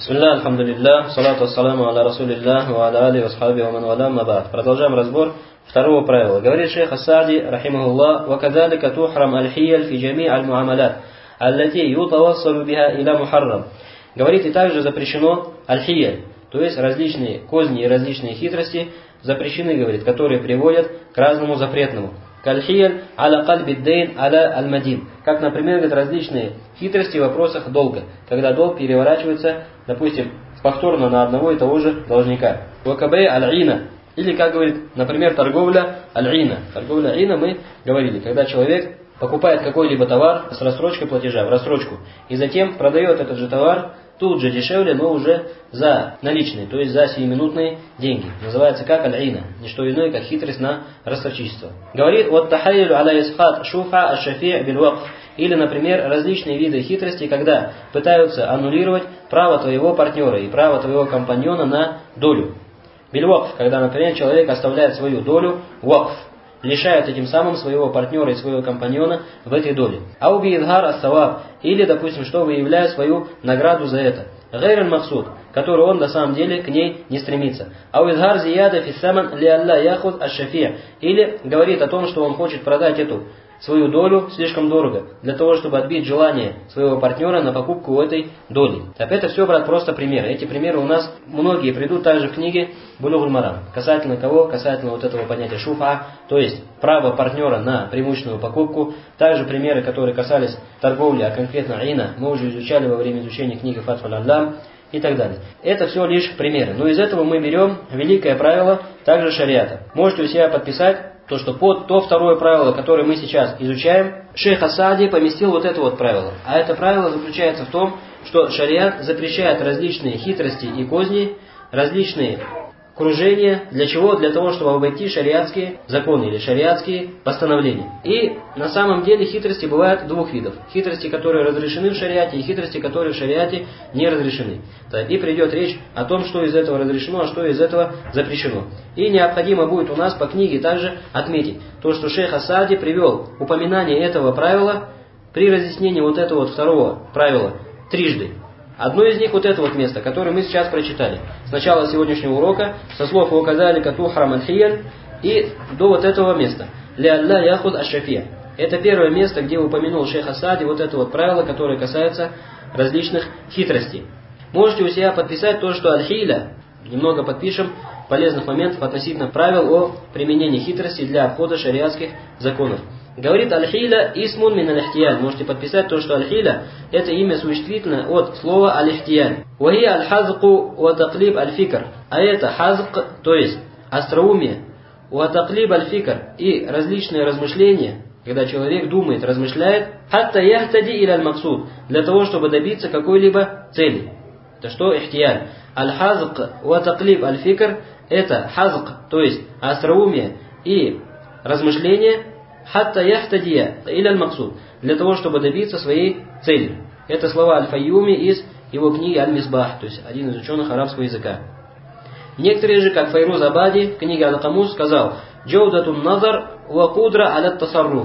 Бисмилля, альхамдулиллах, салату ассаламу аля расулиллах, ва аля али васхаби ва ман валя, ма ба'д. Продолжаем разбор второго правила. Говорит шейх ас-Саади, рахимахуллах, ва кадалика тухрам аль-хияль фи джами' аль-муамалят, аллати ютавассалу биха иля мухаррам. Говорит, и также запрещено аль-хияль, то есть различные козни и различные хитрости запрещены, говорит, которые приводят к разному запретному. Каль-хияль аля кальбиддейн аля аль-мадин. Как, например, говорит, различные хитрости в вопросах долга, когда долг переворачивается, допустим, повторно на одного и того же должника. Вакабей аль-ина. Или, как говорит, например, торговля аль-ина. Торговля аль-ина мы говорили, когда человек покупает какой-либо товар с рассрочкой платежа, в рассрочку, и затем продает этот же товар тут же дешевле, но уже за наличные, то есть за сиюминутные деньги. Называется как аль-ина, не что иное, как хитрость на ростовчичество. Говорит, вот тахайюлю аля исхат шуфа аш-шафи' биль-вакф. Или, например, различные виды хитрости, когда пытаются аннулировать право твоего партнера и право твоего компаньона на долю. Биль-вакф, когда, например, человек оставляет свою долю вакф, лишает этим самым своего партнера и своего компаньона в этой доле. Ауби идгар ас-саваб, или, допустим, что выявляя свою награду за это. Гайр аль-максуд, который он на самом деле к ней не стремится. Ау идгар зияда фи саман ли алла яхуд аш-шафи', или говорит о том, что он хочет продать эту свою долю слишком дорого, для того, чтобы отбить желание своего партнера на покупку этой доли. Так это все, брат, просто примеры. Эти примеры у нас многие придут также в книге Булугуль Марам. Касательно кого? Касательно вот этого понятия шуфа, то есть право партнера на преимущественную покупку. Также примеры, которые касались торговли, а конкретно ина, мы уже изучали во время изучения книги Фатхуль Аллам и так далее. Это все лишь примеры. Но из этого мы берем великое правило также шариата. Можете у себя подписать то, что под то второе правило, которое мы сейчас изучаем, шейх ас-Саади поместил вот это вот правило. А это правило заключается в том, что шариат запрещает различные хитрости и козни, различные кружения. Для чего? Для того, чтобы обойти шариатские законы или шариатские постановления. И на самом деле хитрости бывают двух видов. Хитрости, которые разрешены в шариате, и хитрости, которые в шариате не разрешены. И придет речь о том, что из этого разрешено, а что из этого запрещено. И необходимо будет у нас по книге также отметить то, что шейх ас-Саади привел упоминание этого правила при разъяснении вот этого вот второго правила трижды. Одно из них вот это вот место, которое мы сейчас прочитали. С начала сегодняшнего урока, со слов «Указалика тухрам аль-хияль» и до вот этого места. «Ля-алла яхуд аш-шафи'». Это первое место, где упомянул шейх ас-Саади вот это вот правило, которое касается различных хитростей. Можете у себя подписать то, что аль-хиля, немного подпишем полезных моментов относительно правил о применении хитрости для обхода шариатских законов. Говорит аль-хиля исмун мин аль-ихтияль. Можете подписать то, что аль-хиля это имя существительное от слова аль-ихтияль. Вахи аль-хазку ва таклиб аль-фикр. А это хазк, то есть остроумие, ва таклиб аль-фикр, и различные размышления, когда человек думает, размышляет, хатта яхтади иля аль-максуд, для того, чтобы добиться какой-либо цели. Это что ихтияль? Аль-хазк ва таклиб аль-фикр, это хазк, то есть остроумие и размышления, хатта яхтадия иля аль-максуд, для того, чтобы добиться своей цели. Это слова Аль-Файюми из его книги Аль-Мисбах, то есть один из ученых арабского языка. Некоторые же, как Файруз Абади в книге Аль-Камус сказал: «Джаудатун назар ва кудра аля тасарруф».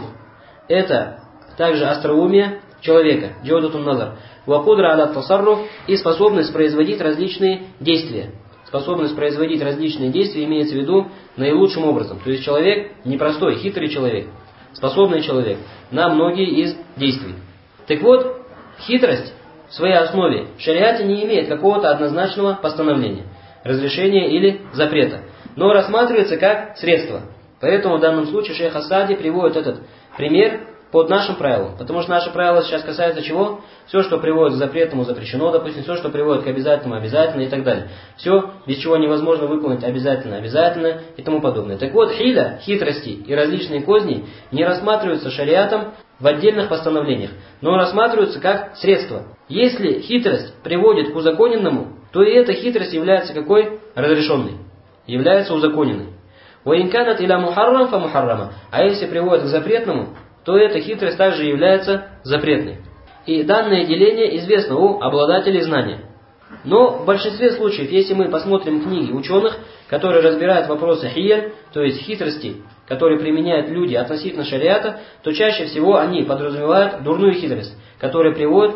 Это также остроумие человека, джаудатун назар, ва кудра аля тасарруф, и способность производить различные действия. Способность производить различные действия имеется в виду наилучшим образом. То есть человек непростой, хитрый человек, способный человек на многие из действий. Так вот, хитрость в своей основе в шариате не имеет какого-то однозначного постановления, разрешения или запрета, но рассматривается как средство. Поэтому в данном случае шейх ас-Саади приводит этот пример под нашим правилом. Потому что наше правило сейчас касается чего? Все, что приводит к запретному, запрещено, допустим, все, что приводит к обязательному, обязательно и так далее. Все, без чего невозможно выполнить обязательно, обязательно и тому подобное. Так вот, хиля, хитрости и различные козни не рассматриваются шариатом в отдельных постановлениях, но рассматриваются как средство. Если хитрость приводит к узаконенному, то и эта хитрость является какой? Разрешенной. Является узаконенной. «Ваинканат иля мухаррам фа мухаррама». А если приводит к запретному, то эта хитрость также является запретной. И данное деление известно у обладателей знания. Но в большинстве случаев, если мы посмотрим книги ученых, которые разбирают вопросы хияль, то есть хитрости, которые применяют люди относительно шариата, то чаще всего они подразумевают дурную хитрость, которая приводит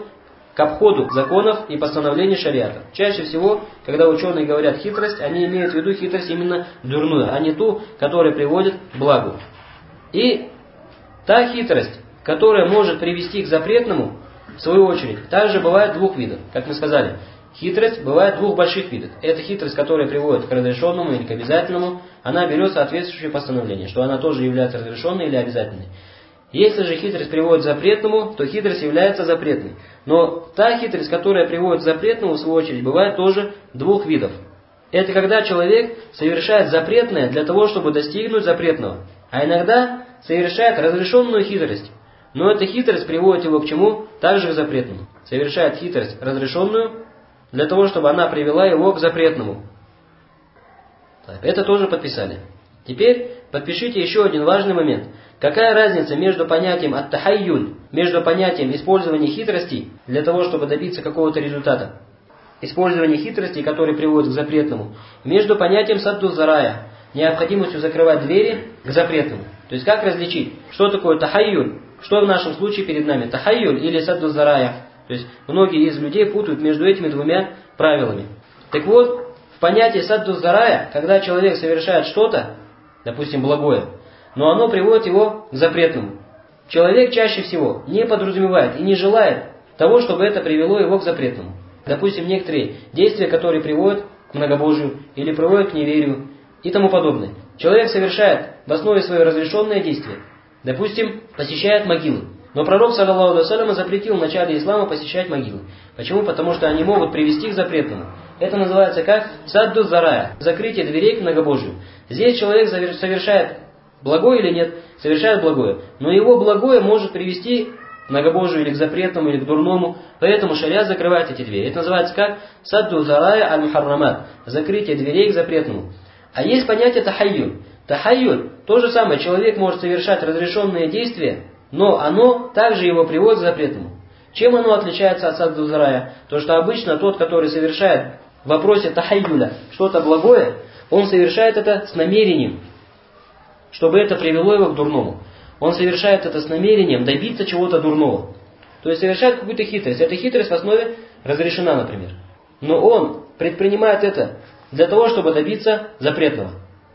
к обходу законов и постановлений шариата. Чаще всего, когда ученые говорят хитрость, они имеют в виду хитрость именно дурную, а не ту, которая приводит к благу. И та хитрость, которая может привести к запретному, в свою очередь, также бывает двух видов. Как мы сказали, хитрость бывает двух больших видов. Это хитрость, которая приводит к разрешенному или к обязательному, она берет соответствующее постановление, что она тоже является разрешенной или обязательной. Если же хитрость приводит к запретному, то хитрость является запретной. Но та хитрость, которая приводит к запретному, в свою очередь, бывает тоже двух видов. Это когда человек совершает запретное для того, чтобы достигнуть запретного. А иногда совершает разрешенную хитрость. Но эта хитрость приводит его к чему? Также к запретному. Совершает хитрость разрешенную для того, чтобы она привела его к запретному. Это тоже подписали. Теперь подпишите еще один важный момент. Какая разница между понятием ат-тахайюль, между понятием использования хитростей для того, чтобы добиться какого-то результата, использование хитростей, которые приводят к запретному, между понятием садду-зарая, необходимостью закрывать двери к запретному. То есть как различить, что такое тахайюль, что в нашем случае перед нами, тахайюль или садду-зарая. То есть многие из людей путают между этими двумя правилами. Так вот, в понятии садду-зарая, когда человек совершает что-то, допустим, благое, но оно приводит его к запретному. Человек чаще всего не подразумевает и не желает того, чтобы это привело его к запретному. Допустим, некоторые действия, которые приводят к многобожию или приводят к неверию и тому подобное. Человек совершает в основе своей разрешенное действие. Допустим, посещает могилы. Но пророк, саллаллаху алейхи ва саллям, запретил в начале ислама посещать могилы. Почему? Потому что они могут привести к запретному. Это называется как садду зарая, закрытие дверей к многобожию. Здесь человек совершает благое или нет? Совершает благое. Но его благое может привести к многобожию или к запретному, или к дурному. Поэтому шариат закрывает эти двери. Это называется как садду зарая аль-мухаррамат, закрытие дверей к запретному. А есть понятие тахайюль. Тахайюль, то же самое, человек может совершать разрешенные действия, но оно также его приводит к запретному. Чем оно отличается от садду зарая? То, что обычно тот, который совершает в вопросе тахайюля что-то благое, он совершает это с намерением, чтобы это привело его к дурному. Он совершает это с намерением добиться чего-то дурного. То есть совершает какую-то хитрость. Эта хитрость в основе разрешена, например. Но он предпринимает это для того, чтобы добиться запретного.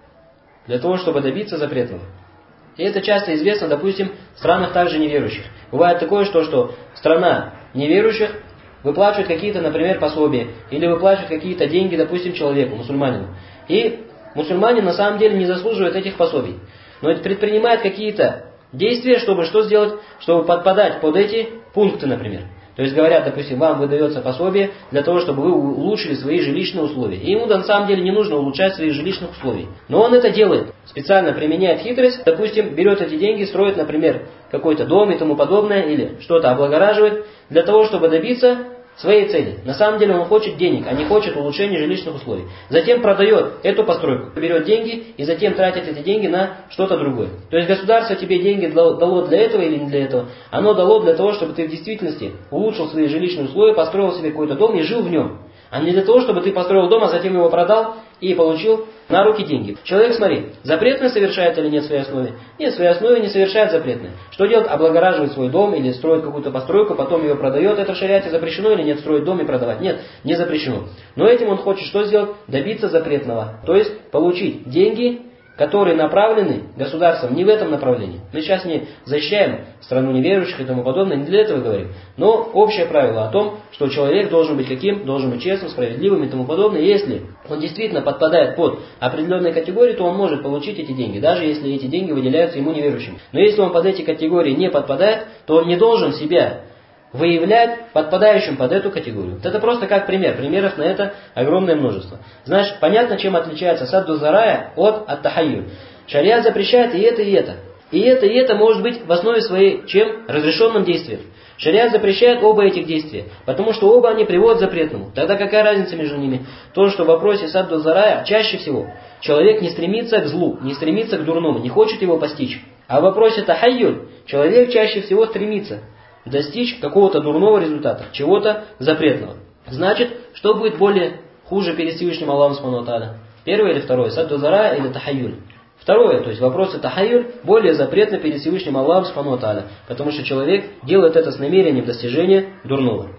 Для того, чтобы добиться запретного. И это часто известно, допустим, в странах также неверующих. Бывает такое, что страна неверующих выплачивает какие-то, например, пособия, или выплачивает какие-то деньги, допустим, человеку, мусульманину. И мусульманин на самом деле не заслуживает этих пособий. Но это предпринимает какие-то действия, чтобы что сделать? Чтобы подпадать под эти пункты, например. То есть говорят, допустим, вам выдается пособие для того, чтобы вы улучшили свои жилищные условия. И ему на самом деле не нужно улучшать свои жилищных условий. Но он это делает. Специально применяет хитрость. Допустим, берет эти деньги, строит, например, какой-то дом и тому подобное, или что-то облагораживает, для того, чтобы добиться своей цели. На самом деле он хочет денег, а не хочет улучшения жилищных условий. Затем продает эту постройку, берет деньги и затем тратит эти деньги на что-то другое. То есть государство тебе деньги дало для этого или не для этого? Оно дало для того, чтобы ты в действительности улучшил свои жилищные условия, построил себе какой-то дом и жил в нем. А не для того, чтобы ты построил дом, а затем его продал и получил на руки деньги. Человек, смотри, запретное совершает или нет в своей основе? Нет, в своей основе не совершает запретное. Что делает? Облагораживает свой дом или строит какую-то постройку, потом ее продает. Это в шариате запрещено или нет строить дом и продавать? Нет, не запрещено. Но этим он хочет что сделать? Добиться запретного. То есть получить деньги, которые направлены государством не в этом направлении. Мы сейчас не защищаем страну неверующих и тому подобное, не для этого говорим. Но общее правило о том, что человек должен быть каким? Должен быть честным, справедливым и тому подобное. Если он действительно подпадает под определенные категории, то он может получить эти деньги, даже если эти деньги выделяются ему неверующим. Но если он под эти категории не подпадает, то он не должен себя выявлять подпадающим под эту категорию. Это просто как пример. Примеров на это огромное множество. Значит, понятно, чем отличается садду зарая от ат-тахайюль. Шариат запрещает и это, и это. И это может быть в основе своей чем? Разрешенным действием. Шариат запрещает оба этих действия, потому что оба они приводят к запретному. Тогда какая разница между ними? То, что в вопросе садду зарая чаще всего человек не стремится к злу, не стремится к дурному, не хочет его постичь. А в вопросе тахайюль человек чаще всего стремится достичь какого-то дурного результата, чего-то запретного. Значит, что будет более хуже перед Всевышним Аллахом Субхану ва Тааля? Первое или второе? Садду зарая или тахайюль? Второе, то есть вопросы тахайюль более запретны перед Всевышним Аллахом Субхану ва Тааля, потому что человек делает это с намерением достижения дурного.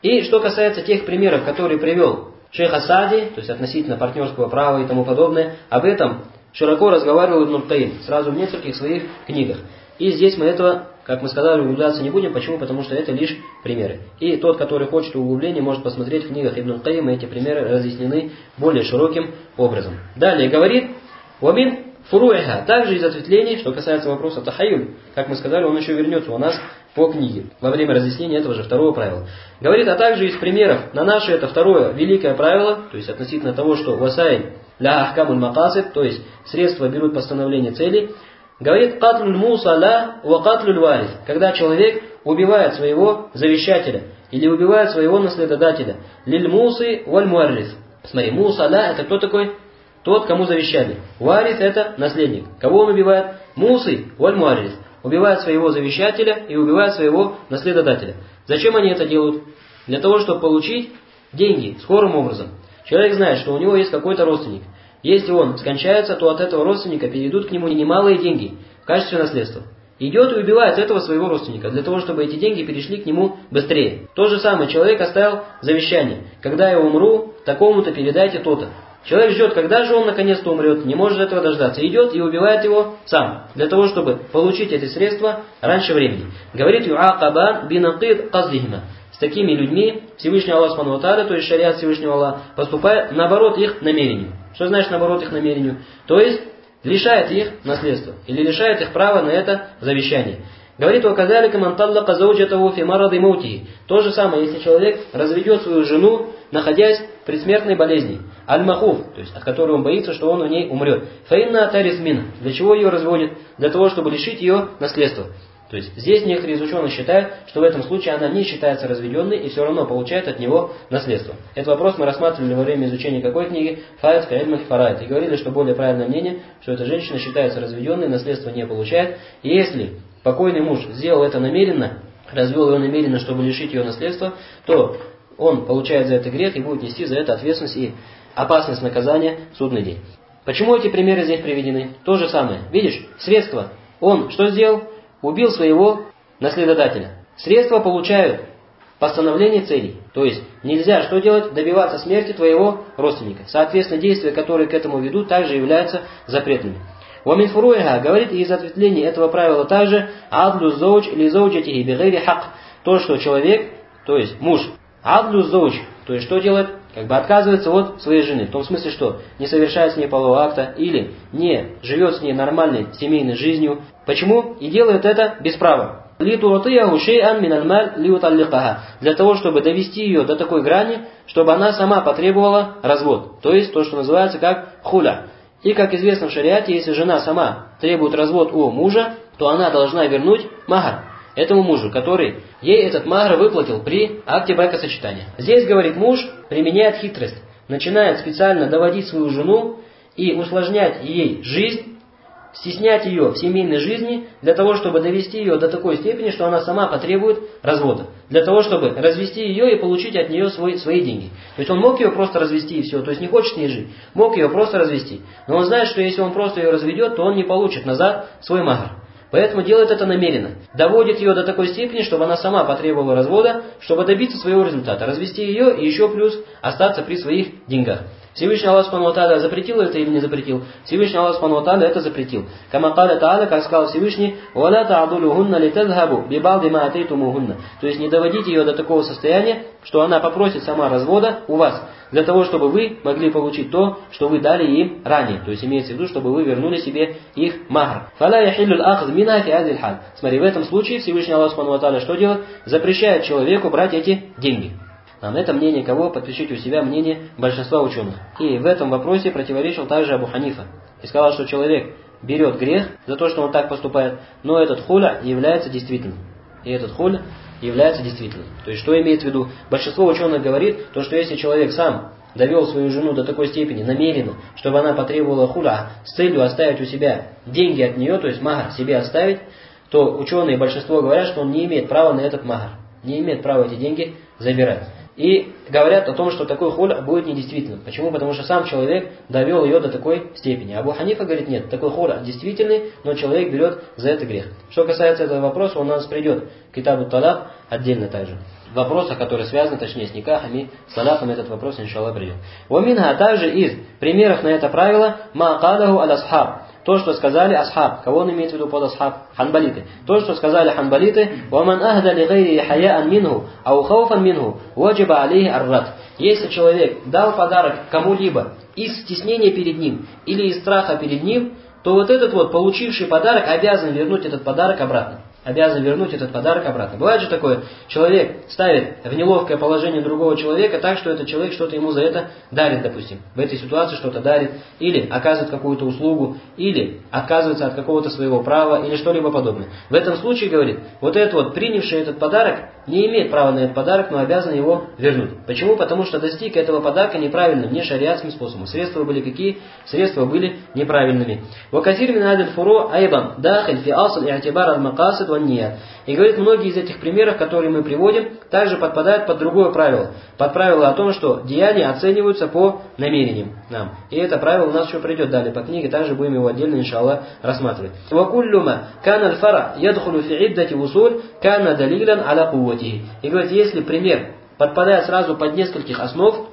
И что касается тех примеров, которые привел шейх Ас-Саади, то есть относительно партнерского права и тому подобное, об этом широко разговаривал Ибн аль-Каим сразу в нескольких своих книгах. И здесь мы этого, как мы сказали, углубляться не будем. Почему? Потому что это лишь примеры. И тот, который хочет углубления, может посмотреть в книгах Ибн аль-Каима, эти примеры разъяснены более широким образом. Далее говорит: «Вамин фуруэха», также из ответвлений, что касается вопроса тахаюль, как мы сказали, он еще вернется у нас по книге, во время разъяснения этого же второго правила. Говорит, а также из примеров на наше это второе великое правило, то есть относительно того, что васай ля ахкамуль макасиб, то есть средства берут постановление целей. Говорит, катлюль муса ля ва катлюль варис, когда человек убивает своего завещателя или убивает своего наследодателя. Лиль мусы валь муаррис. Смотри, муса ля это кто такой? Тот, кому завещали. Варис это наследник. Кого он убивает? Мусы валь муаррис. Убивает своего завещателя и убивает своего наследодателя. Зачем они это делают? Для того, чтобы получить деньги скорым образом. Человек знает, что у него есть какой-то родственник. Если он скончается, то от этого родственника перейдут к нему немалые деньги в качестве наследства. Идет и убивает этого своего родственника, для того, чтобы эти деньги перешли к нему быстрее. То же самое, человек оставил завещание. Когда я умру, такому-то передайте то-то. Человек ждет, когда же он наконец-то умрет, не может этого дождаться. Идет и убивает его сам, для того, чтобы получить эти средства раньше времени. Говорит ю'акаба бинакид казлихима. С такими людьми Всевышний Аллах Субхану ва Тааля, то есть шариат Всевышнего Аллаха, поступает наоборот их намерению. Что значит наоборот их намерению? То есть лишает их наследства или лишает их права на это завещание. Говорит, «Ваказалика ман таллака зауджатаху фи марады маутихи». То же самое, если человек разведет свою жену, находясь в предсмертной болезни. Аль-Махуф, то есть от которой он боится, что он у ней умрет. Фаинна атарис мин. Для чего ее разводит? Для того, чтобы лишить ее наследства. То есть здесь некоторые из ученых считают, что в этом случае она не считается разведенной и все равно получает от него наследство. Этот вопрос мы рассматривали во время изучения какой книги? Фаид Каэльмаль Фарайд. И говорили, что более правильное мнение, что эта женщина считается разведенной, наследство не получает. И если покойный муж сделал это намеренно, развел ее намеренно, чтобы лишить ее наследства, то он получает за это грех и будет нести за это ответственность и опасность наказания в судный день. Почему эти примеры здесь приведены? То же самое. Видишь, средства. Он что сделал? Убил своего наследодателя. Средства получают постановление целей. То есть нельзя что делать? Добиваться смерти твоего родственника. Соответственно, действия, которые к этому ведут, также являются запретными. Уамин фуруиха, говорит, из ответвлений этого правила также адлю зоуч или зоуджатихи бигайри хак. То, что человек, то есть муж, адлю зоуч, то есть что делает? Как бы отказывается от своей жены. В том смысле, что не совершает с ней полового акта или не живет с ней нормальной семейной жизнью. Почему? И делает это без права. Для того, чтобы довести ее до такой грани, чтобы она сама потребовала развод. То есть то, что называется как хуля. И как известно в шариате, если жена сама требует развод у мужа, то она должна вернуть махар этому мужу, который ей этот махар выплатил при акте бракосочетания. Здесь, говорит, муж применяет хитрость, начинает специально доводить свою жену и усложнять ей жизнь, стеснять ее в семейной жизни, для того, чтобы довести ее до такой степени, что она сама потребует развода. Для того, чтобы развести ее и получить от нее свои деньги. То есть он мог ее просто развести и все, то есть не хочет с ней жить, мог ее просто развести. Но он знает, что если он просто ее разведет, то он не получит назад свой махар. Поэтому делает это намеренно. Доводит ее до такой степени, чтобы она сама потребовала развода, чтобы добиться своего результата. Развести ее и еще плюс остаться при своих деньгах. Всевышний Аллах Субхану ва Тааля запретил это или не запретил? Всевышний Аллах Субхану ва Тааля это запретил. Кама каля Тааля, как сказал Всевышний, «Валя та'адулюхунна литазхабу бибалди ма атейтумухунна». То есть не доводите ее до такого состояния, что она попросит сама развода у вас, для того, чтобы вы могли получить то, что вы дали им ранее. То есть имеется в виду, чтобы вы вернули себе их махр. «Фаля яхиллюл ахз мина фи азиль халь». Смотри, в этом случае Всевышний Аллах Субхану ва Тааля что делает? Запрещает человеку брать эти деньги. А это мнение кого? Подпишите у себя мнение большинства ученых. И в этом вопросе противоречил также Абу Ханифа. И сказал, что человек берет грех за то, что он так поступает, но этот хуля является действительным. И этот хуля является действительным. То есть что имеет в виду? Большинство ученых говорит, то, что если человек сам довел свою жену до такой степени намеренно, чтобы она потребовала хуля с целью оставить у себя деньги от нее, то есть махар себе оставить, то ученые большинство говорят, что он не имеет права на этот махар. Не имеет права эти деньги забирать. И говорят о том, что такой хуль будет недействительным. Почему? Потому что сам человек довел ее до такой степени. Абу Ханифа говорит, нет, такой хуль действительный, но человек берет за это грех. Что касается этого вопроса, он у нас придет к Китабу Талак отдельно также. вопросах, которые связаны, точнее, с никахами, с талаками, этот вопрос, иншаллах, придет. Ваминха, также из примеров на это правило, ма калаху аль-асхаб. То, что сказали асхаб. Кого он имеет в виду под асхаб? Ханбалиты. То, что сказали ханбалиты, وَمَنْ أَهْدَ لِغَيْرِهِ حَيَاءً مِنْهُ أَوْ خَوْفًا مِنْهُ وَجَبَ عَلَيْهِ الرَّدْ. Если человек дал подарок кому-либо из стеснения перед ним или из страха перед ним, то вот этот вот, получивший подарок, обязан вернуть этот подарок обратно. Обязан вернуть этот подарок обратно. Бывает же такое, человек ставит в неловкое положение другого человека так, что этот человек что-то ему за это дарит, допустим. В этой ситуации что-то дарит, или оказывает какую-то услугу, или отказывается от какого-то своего права, или что-либо подобное. В этом случае, говорит, вот этот вот, принявший этот подарок, не имеет права на этот подарок, но обязан его вернуть. Почему? Потому что достиг этого подарка неправильным, не шариатским способом. Средства были какие? Средства были неправильными. وَكَثِيرٌ مِنْ هَذِهِ الْفُرُوعِ أَيْضًا دَاخِلْ فِي أَصْلِ اعْتِبَارِ الْمَقَاصِدِ وَالنِّيَّةِ. И говорит, многие из этих примеров, которые мы приводим, также подпадают под другое правило. Под правило о том, что деяния оцениваются по намерениям нам. И это правило у нас еще придет далее по книге, также будем его отдельно, иншаллах, рассматривать. وَكُلُّ مَا كَانَ الْفَرَعْ يَدْخُلُ فِي عِدَّةِ وُصُولٍ كَانَ دَلِيلًا عَلَى قُوَّتِهِ. И говорит, если пример подпадает сразу под нескольких основ,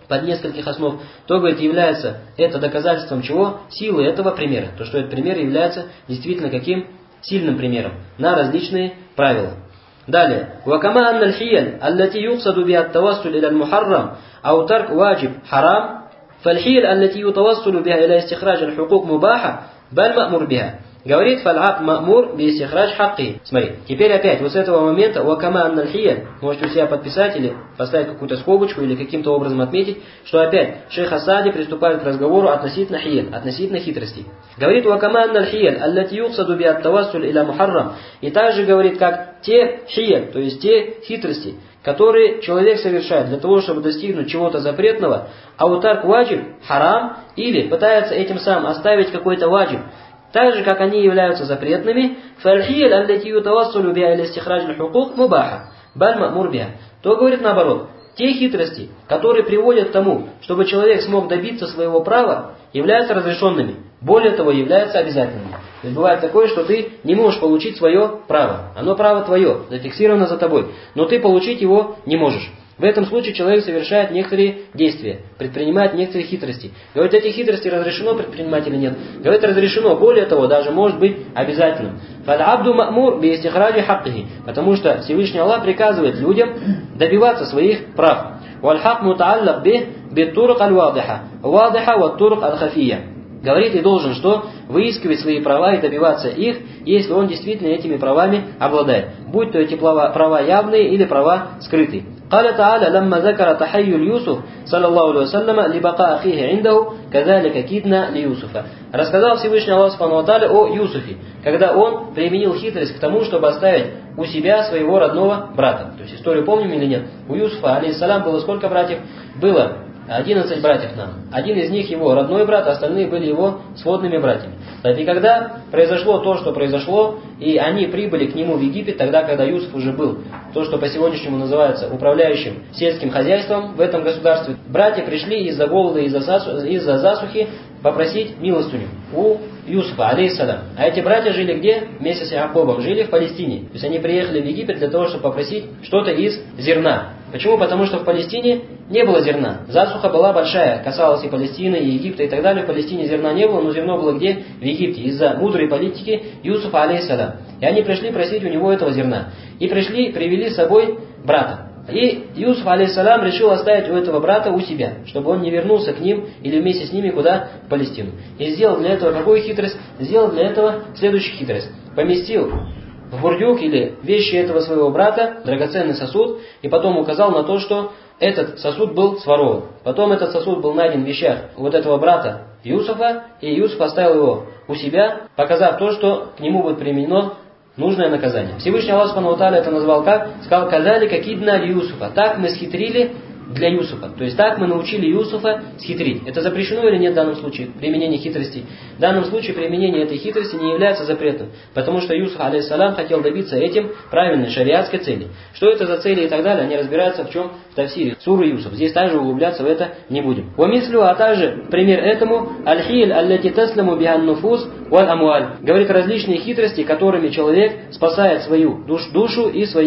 то, говорит, является это доказательством чего? Силы этого примера. То, что этот пример является действительно каким? Сильным примером на различные правила. Далее. وَكَمَا أَنَّ الْحِيَلْ الَّتِي يُقْصَدُ بِهَا التَّوَسُّلُ إِلَى الْمُحَرَّمِ أَوْ تَرْكُ وَاجِبٍ حَرَامٍ فَالْحِيَلْ الَّتِي يُتَوَسُّلُ بِهَا إِلَى اسْتِخْرَاجِ الْحُقُوقِ مُبَاحَةٌ بَلْ مَأْمُورٌ بِهَا. Говорит, фаль'абд ма'мур би'истихрадж хакки. Смотри, теперь опять, вот с этого момента, вакама анналь-хия, можете у себя подписать или поставить какую-то скобочку или каким-то образом отметить, что опять шейх Асади приступает к разговору относительно хиель, относительно хитрости. Говорит, вакама анналь-хиель, аллати юксаду би'ат-тавассуль иля мухаррам. И также говорит, как те хиель, то есть те хитрости, которые человек совершает для того, чтобы достигнуть чего-то запретного, аутарк ваджиб, харам, или пытается этим самым оставить какой-то ваджиб, так же, как они являются запретными, фальхиель аллати ютавассулю биа иля истихраджи хукук мубаха, баль ма'мур биа. То говорит наоборот, те хитрости, которые приводят к тому, чтобы человек смог добиться своего права, являются разрешенными. Более того, являются обязательными. То есть бывает такое, что ты не можешь получить свое право. Оно право твое, зафиксировано за тобой, но ты получить его не можешь. В этом случае человек совершает некоторые действия, предпринимает некоторые хитрости. Говорит, эти хитрости разрешено предпринимать или нет? Говорит, разрешено. Более того, даже может быть обязательным. Фал'абду ма'мур би'истихраджи хаккихи. Потому что Всевышний Аллах приказывает людям добиваться своих прав. Валь-хак мутааллак бит-турук аль-вадиха. Вадиха ват-турук аль-хафия. Говорит, и должен что? Выискивать свои права и добиваться их, если он действительно этими правами обладает. Будь то эти права явные или права скрытые. قال تعالى لما ذكر تحيل يوسف صلى الله عليه وسلم لبقاء أخيه عنده كذلك كدنا ليوسف. Рассказал Всевышний Аллах Субхану ва Тааля о Юсуфе, когда он применил хитрость к тому, чтобы оставить у себя своего родного брата. То есть историю помним или нет? У Юсуфа, алейхиссалям, было сколько братьев? Было 11 братьев нам. Один из них его родной брат, остальные были его сводными братьями. И когда произошло то, что произошло, и они прибыли к нему в Египет, тогда, когда Юсуф уже был, то, что по-сегодняшнему называется управляющим сельским хозяйством в этом государстве, братья пришли из-за голода, из-за засухи попросить милостыню у Юсуфа, алейхиссалям. А эти братья жили где? Вместе с Якубом. Жили в Палестине. То есть они приехали в Египет для того, чтобы попросить что-то из зерна. Почему? Потому что в Палестине не было зерна. Засуха была большая, касалась и Палестины, и Египта, и так далее. В Палестине зерна не было, но зерно было где? В Египте. Из-за мудрой политики Юсуфа, алейхиссалям. И они пришли просить у него этого зерна. И привели с собой брата. И Юсуф, алейхиссалям, решил оставить у этого брата у себя, чтобы он не вернулся к ним или вместе с ними куда? В Палестину. И сделал для этого какую хитрость? Сделал для этого следующую хитрость. Поместил в бурдюк или вещи этого своего брата драгоценный сосуд, и потом указал на то, что этот сосуд был сворован. Потом этот сосуд был найден в вещах вот этого брата Юсуфа, и Юсуф оставил его у себя, показав то, что к нему будет применено нужное наказание. Всевышний Аллах Субхану ва Тааля это назвал как? Сказал, казали кидна ли Юсуфа. Так мы схитрили для Юсуфа. То есть так мы научили Юсуфа схитрить. Это запрещено или нет в данном случае? Применение хитрости. В данном случае применение этой хитрости не является запретным. Потому что Юсуф, алейхиссалям, хотел добиться этим правильной шариатской цели. Что это за цели и так далее, они разбираются в чем? В тафсире. Суры Юсуф. Здесь также углубляться в это не будем. Вамислю, а также пример этому аль-хиль аллати тасляму бихан нуфус валь амуаль. Говорит различные хитрости, которыми человек спасает свою душу и свои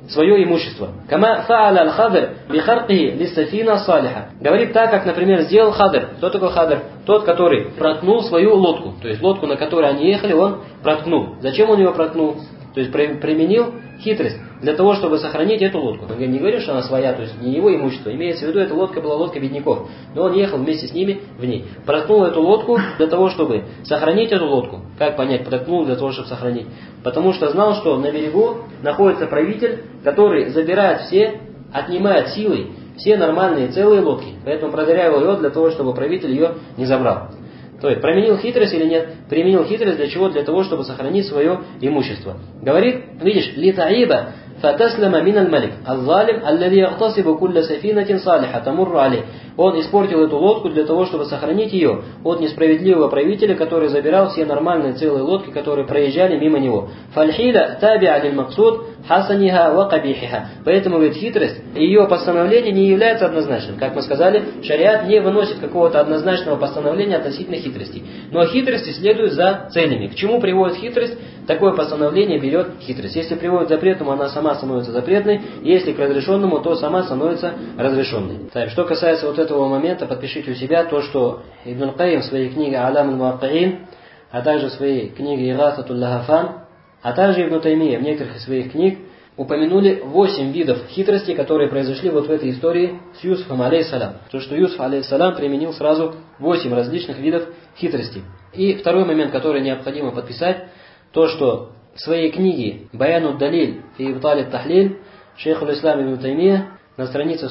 свое имущество. Кама фа'аля аль-Хадр бихаркихи лиссафина салиха. Говорит так, как, например, сделал Хадр. Кто такой Хадр? Тот, который проткнул свою лодку. То есть лодку, на которой они ехали, он проткнул. Зачем он ее проткнул? То есть применил хитрость для того, чтобы сохранить эту лодку. Он не говорит, что она своя, то есть не его имущество. Имеется в виду, эта лодка была лодка бедняков. Но он ехал вместе с ними в ней. Проткнул эту лодку для того, чтобы сохранить эту лодку. Как понять? Проткнул для того, чтобы сохранить. Потому что знал, что на берегу находится правитель, который забирает все, отнимает силой все нормальные целые лодки. Поэтому проверял ее для того, чтобы правитель ее не забрал. То есть, применил хитрость или нет? Применил хитрость для чего? Для того, чтобы сохранить свое имущество. Говорит, видишь, литаиба фатаслама миналь малик аль-залим аллади яхтасибу кулля сафинатин салиха тамурру алей. Он испортил эту лодку для того, чтобы сохранить ее от несправедливого правителя, который забирал все нормальные целые лодки, которые проезжали мимо него. Фальхиля таби'a лиль максуд хасаниха ва кабихиха. Поэтому, говорит, хитрость, ее постановление не является однозначным. Как мы сказали, шариат не выносит какого-то однозначного постановления относительно хитрости. Но хитрости следуют за целями. К чему приводит хитрость? Такое постановление берет хитрость. Если приводит к запретному, она сама становится запретной. Если к разрешенному, то сама становится разрешенной. Так, что касается вот этого момента, подпишите у себя то, что Ибн Кайим в своей книге Алям аль-Муаккаин, а также в своей книге Игататуль Лахафан, а также Ибн Таймия в некоторых из своих книг упомянули 8 видов хитрости, которые произошли вот в этой истории с Юсуфом алейхиссалям. То, что Юсуф алейхиссалям применил сразу 8 различных видов хитрости. И второй момент, который необходимо подписать, то, что в своей книге Баяну Далиль фи Ибталь Тахлиль шейх аль-Ислам Ибн Таймия на странице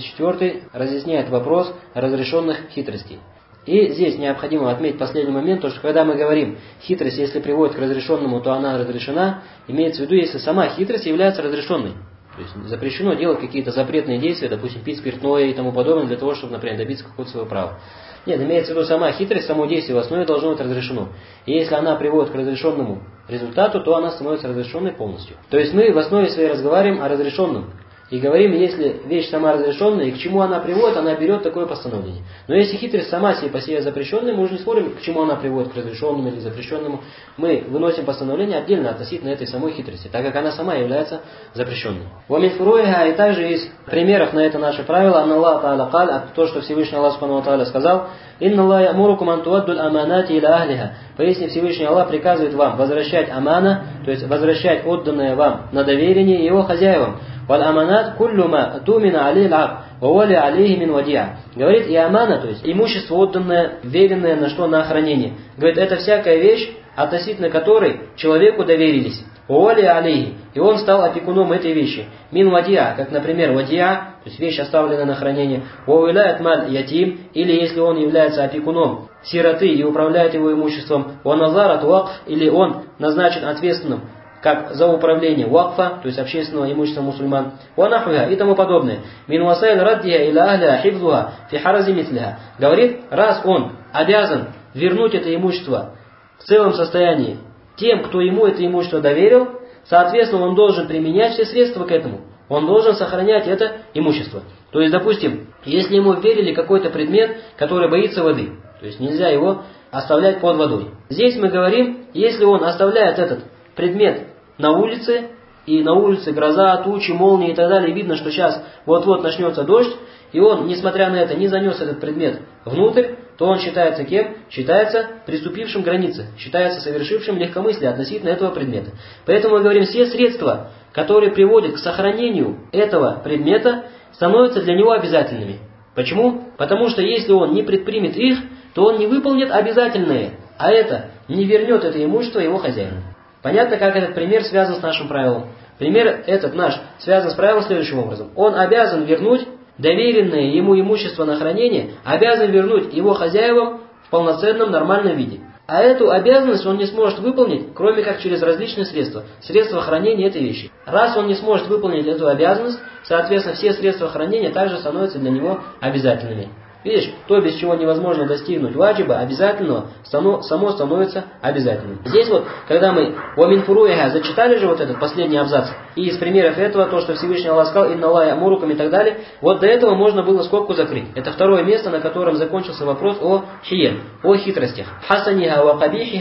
174 разъясняет вопрос разрешенных хитростей. И здесь необходимо отметить последний момент, то, что когда мы говорим хитрость, если приводит к разрешенному, то она разрешена, имеется в виду, если сама хитрость является разрешенной. То есть запрещено делать какие-то запретные действия, допустим, пить спиртное и тому подобное, для того, чтобы, например, добиться какого-то своего права. Нет, имеется в виду сама хитрость, само действие в основе должно быть разрешено. И если она приводит к разрешенному результату, то она становится разрешенной полностью. То есть мы в основе своей разговариваем о разрешенном. И говорим, если вещь сама разрешенная, и к чему она приводит, она берет такое постановление. Но если хитрость сама себе по себе запрещенная, мы уже не спорим, к чему она приводит, к разрешенному или запрещенному. Мы выносим постановление отдельно относительно этой самой хитрости, так как она сама является запрещенной. Уамин фуруиха, и также из примеров на это наше правило, анна Аллах та'аля каль, то, что Всевышний Аллах субхану ва та'аля сказал, инна Аллах ямурукум ан туаддуль аманати иля ахлиха. Поясни, Всевышний Аллах приказывает вам возвращать амана, то есть возвращать отданное вам на доверение его хозяевам. Валь-аманат куллю ма тумина алей аль-абд, ва вали алейхи мин вадиа. Говорит, и амана, то есть имущество отданное, веренное на что? На охранение. Говорит, это всякая вещь, относительно которой человеку доверились. Ва вали алейхи. И он стал опекуном этой вещи. Мин вадиа, как, например, вадиа, то есть вещь оставленная на хранение. Ва уиляет маль ятим, или если он является опекуном сироты и управляет его имуществом. Ва назарат вакф, или он назначен ответственным как за управление вакфа, то есть общественного имущества мусульман, ванахуха и тому подобное. Мин васайл раддиха иля ахля хифзуха фи харази мислиха. Говорит, раз он обязан вернуть это имущество в целом состоянии тем, кто ему это имущество доверил, соответственно, он должен применять все средства к этому. Он должен сохранять это имущество. То есть, допустим, если ему верили какой-то предмет, который боится воды, то есть нельзя его оставлять под водой. Здесь мы говорим, если он оставляет этот предмет на улице, и на улице гроза, тучи, молнии и так далее, видно, что сейчас вот-вот начнется дождь, и он, несмотря на это, не занес этот предмет внутрь, то он считается кем? Считается приступившим к границе, считается совершившим легкомыслие относительно этого предмета. Поэтому мы говорим, все средства, которые приводят к сохранению этого предмета, становятся для него обязательными. Почему? Потому что если он не предпримет их, то он не выполнит обязательные, а это не вернет это имущество его хозяину. Понятно, как этот пример связан с нашим правилом? Пример этот наш связан с правилом следующим образом. Он обязан вернуть доверенное ему имущество на хранение, обязан вернуть его хозяевам в полноценном нормальном виде. А эту обязанность он не сможет выполнить, кроме как через различные средства. Средства хранения этой вещи. Раз он не сможет выполнить эту обязанность, соответственно, все средства хранения также становятся для него обязательными. Видишь, то, без чего невозможно достигнуть ваджиба, обязательного, само становится обязательным. Здесь вот, когда мы «Уамин фуруиха» зачитали же вот этот последний абзац, и из примеров этого, то, что Всевышний Аллах сказал «Инна Аллах ямурукум» и так далее, вот до этого можно было скобку закрыть. Это второе место, на котором закончился вопрос о хиель, о хитростях. «Хасаниха ва кабихиха»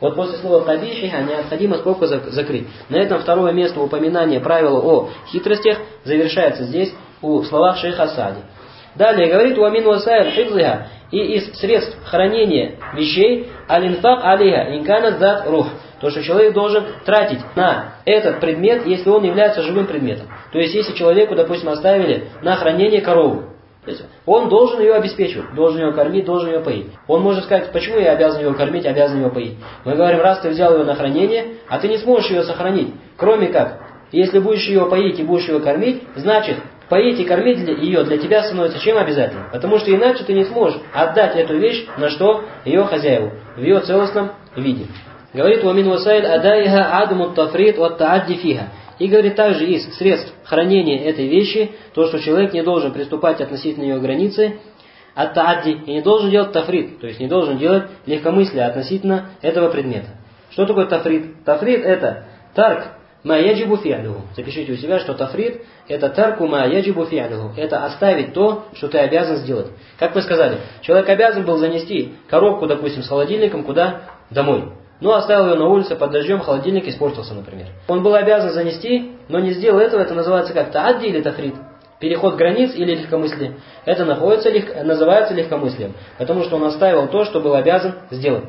Вот после слова кабихиха необходимо скобку закрыть. На этом второе место упоминания правила о хитростях завершается здесь в словах шейха Саади. Далее говорит: «Уамин васайл хифзиха», и из средств хранения вещей алинфак алиха инкана зат рух. То, что человек должен тратить на этот предмет, если он является живым предметом. То есть, если человеку, допустим, оставили на хранение корову, он должен ее обеспечивать, должен ее кормить, должен ее поить. Он может сказать: почему я обязан ее кормить, обязан ее поить? Мы говорим: раз ты взял ее на хранение, а ты не сможешь ее сохранить. Кроме как, если будешь ее поить и будешь ее кормить, значит, поить и кормить ее для тебя становится чем обязательным? Потому что иначе ты не сможешь отдать эту вещь на что? Ее хозяеву, в ее целостном виде. Говорит: «Вамин васайль адайха адмут тафрит ват таадди фиха». И говорит, также из средств хранения этой вещи, то, что человек не должен приступать относительно ее границы, от таадди, и не должен делать тафрит, то есть не должен делать легкомыслие относительно этого предмета. Что такое тафрит? Тафрит — это тарк ма яджибу фи'люху. Запишите у себя, что тафрит — это тарку ма яджибу фи'люху. Это оставить то, что ты обязан сделать. Как мы сказали, человек обязан был занести коробку, допустим, с холодильником куда? Домой. Но оставил ее на улице под дождем, холодильник испортился, например. Он был обязан занести, но не сделал этого. Это называется как таадди или тафрит. Переход границ или легкомыслие. Это называется легкомыслием. Потому что он оставил то, что был обязан сделать.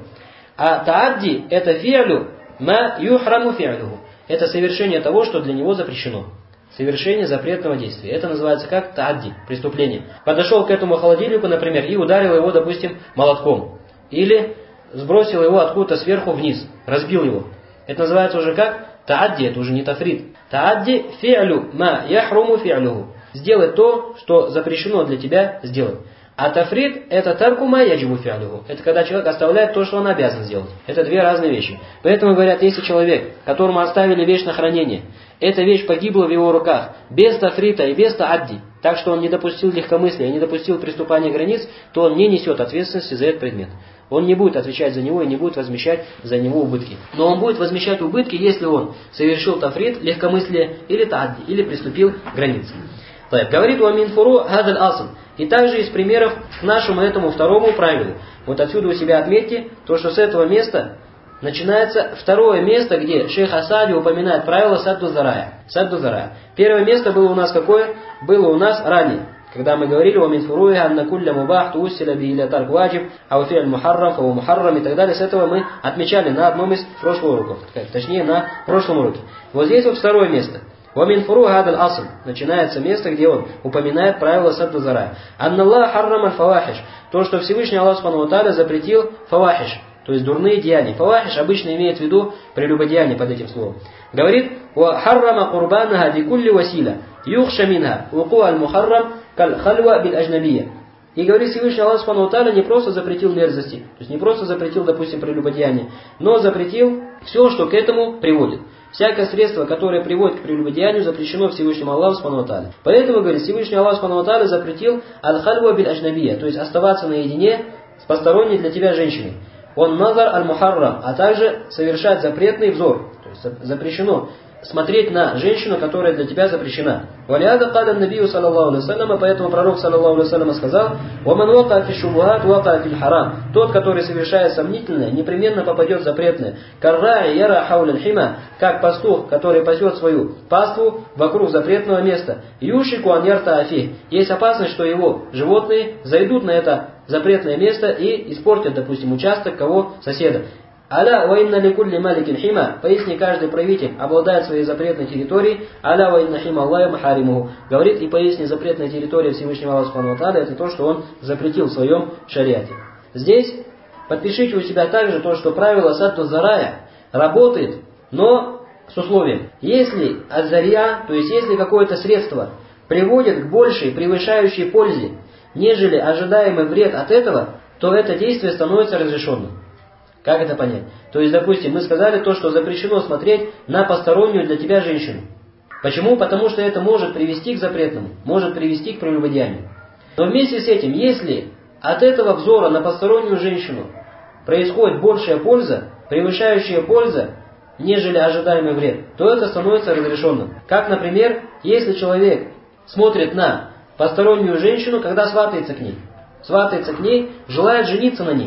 А таадди — это фи'лю ма юхраму фи'люху. Это совершение того, что для него запрещено. Совершение запретного действия. Это называется как таадди, преступление. Подошел к этому холодильнику, например, и ударил его, допустим, молотком. Или сбросил его откуда-то сверху вниз, разбил его. Это называется уже как таадди, это уже не тафрит. Таадди фи'лю ма яхруму фи'люху. Сделать то, что запрещено для тебя сделать. А тафрит — это тарку ма яджибу фи'люху. Это когда человек оставляет то, что он обязан сделать. Это две разные вещи. Поэтому говорят, если человек, которому оставили вещь на хранение, эта вещь погибла в его руках, без тафрита и без таадди, так что он не допустил легкомыслия, не допустил приступания границ, то он не несет ответственности за этот предмет. Он не будет отвечать за него и не будет возмещать за него убытки. Но он будет возмещать убытки, если он совершил тафрит, легкомыслие или таадди, или приступил к границе. Говорит: «Уамин фуру хадаль асл». И также из примеров к нашему этому второму правилу. Вот отсюда у себя отметьте, то, что с этого места начинается второе место, где шейх Саади упоминает правило садду зарая. Садду зарая. Первое место было у нас какое? Было у нас ранее, когда мы говорили о минфуруи анна кулля мубах туусиля бихиля тарк ваджиб, ау фи'ль мухаррам, фау мухаррам и так далее. С этого мы отмечали на одном из прошлых уроков. Точнее, на прошлом уроке. Вот здесь вот второе место. «Вамин фуру гадаль асл». Начинается место, где он упоминает правило садду зарая. «Анналлах харрам аль-фавахиш». То, что Всевышний Аллах Субхану ва Тааля запретил фавахиш, то есть дурные деяния. Фавахиш обычно имеет в виду прелюбодеяние под этим словом. Говорит: «Ва харрама курбанаха бикулли василя, юхша минха, уку аль-мухаррам каль хальва биль ажнабия». И говорит, Всевышний Аллах Субхану ва Тааля не просто запретил мерзости, то есть не просто запретил, допустим, прелюбодеяние, но запретил все, что к этому приводит. Всякое средство, которое приводит к прелюбодеянию, запрещено Всевышнему Аллаху Субхану ва Тааля. Поэтому, говорит, Всевышний Аллах Субхану ва Тааля запретил аль-хальва биль ажнабия, то есть оставаться наедине с посторонней для тебя женщиной. Он назар аль-мухаррам, а также совершать запретный взор, то есть запрещено смотреть на женщину, которая для тебя запрещена. Валиада кадан набию саллаллаху алейхи вассалям, поэтому пророк саллаллаху алейхи вассалям сказал: «Ваман вака фи шубухат вака фи харам». Тот, который совершает сомнительное, непременно попадет в запретное. Карраи яра хауляль хима, как пастух, который пасет свою паству вокруг запретного места. Юшику ан ярта афи. Есть опасность, что его животные зайдут на это запретное место и испортят, допустим, участок кого? Соседа. Аля ва инна ликулли маликин хима. Поясни, каждый правитель обладает своей запретной территорией. Аля ва инна хима Аллахи махаримуху. Говорит, и поясни, запретная территория Всевышнего Аллаха Субхану ва Тааля — это то, что он запретил в своем шариате. Здесь подпишите у себя также то, что правило садду зарая работает, но с условием. Если азария, то есть если какое-то средство приводит к большей, превышающей пользе, нежели ожидаемый вред от этого, то это действие становится разрешенным. Как это понять? То есть, допустим, мы сказали то, что запрещено смотреть на постороннюю для тебя женщину. Почему? Потому что это может привести к запретному, может привести к прелюбодеянию. Но вместе с этим, если от этого взора на постороннюю женщину происходит большая польза, превышающая польза, нежели ожидаемый вред, то это становится разрешенным. Как, например, если человек смотрит на постороннюю женщину, когда сватается к ней, желает жениться на ней.